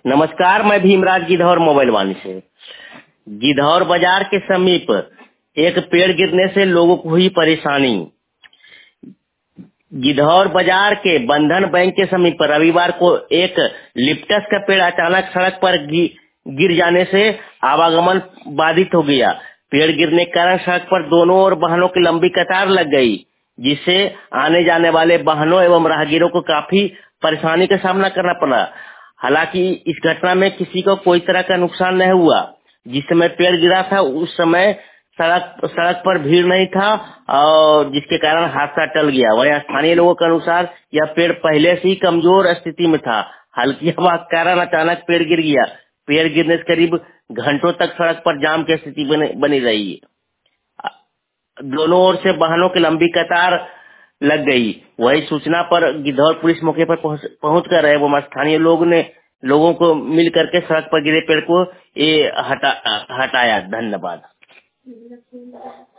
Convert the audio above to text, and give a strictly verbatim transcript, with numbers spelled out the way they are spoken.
नमस्कार, मैं भीमराज गिद्धौर मोबाइल वाणी से। गिद्धौर बाजार के समीप एक पेड़ गिरने से लोगों को हुई परेशानी। गिद्धौर बाजार के बंधन बैंक के समीप रविवार को एक लिप्टस का पेड़ अचानक सड़क पर गि, गिर जाने से आवागमन बाधित हो गया। पेड़ गिरने के कारण सड़क पर दोनों ओर वाहनों की लंबी कतार लग गई, जिससे आने जाने वाले वाहनों एवं राहगीरों को काफी परेशानी का सामना करना पड़ा। हालांकि इस घटना में किसी को कोई तरह का नुकसान नहीं हुआ। जिस समय पेड़ गिरा था उस समय सड़क सड़क पर भीड़ नहीं था और जिसके कारण हादसा टल गया। वहीं स्थानीय लोगों के अनुसार यह पेड़ पहले से ही कमजोर स्थिति में था। हल्की हवा के कारण अचानक पेड़ गिर गया। पेड़ गिरने से करीब घंटों तक सड़क पर जाम की स्थिति बनी, बनी रही। दोनों ओर से वाहनों की लंबी कतार लग गई। वही सूचना पर गिद्धौर पुलिस मौके पर पहुंच, पहुंच कर एवं स्थानीय लोग ने लोगों को मिल करके सड़क पर गिरे पेड़ को ये हटा हटाया। धन्यवाद।